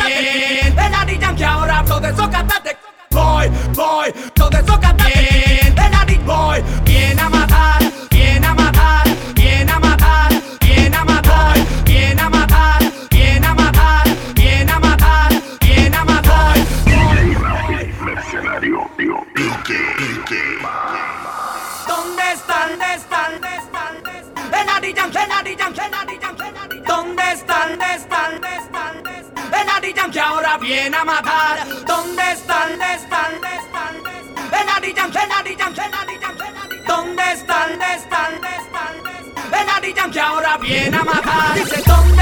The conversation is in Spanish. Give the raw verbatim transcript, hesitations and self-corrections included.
bien. El Daddy Yankee ahora todo eso cantate. Voy, voy, todo eso cantate bien. El Daddy voy, viene a matar, viene a matar, viene a matar, viene a matar, viene a matar, viene a matar, viene a matar, viene a matar. Mercenario, tío, ¿Dónde están? ¿Dónde están? ¿Dónde están? El Daddy Yankee, el Daddy Yankee, el Daddy Yankee, el Daddy Yankee. ¿Dónde están? ¿Dónde están? ¿Dónde están? El Daddy Yankee ahora viene a matar. ¿Dónde están? ¿Dónde están? ¿Dónde están? El Daddy Yankee, el Daddy Yankee, el Daddy Yankee, el Daddy Yankee. ¿Dónde están? ¿Dónde están? ¿Dónde están? El Daddy Yankee ahora viene a matar. Dice, ¿dónde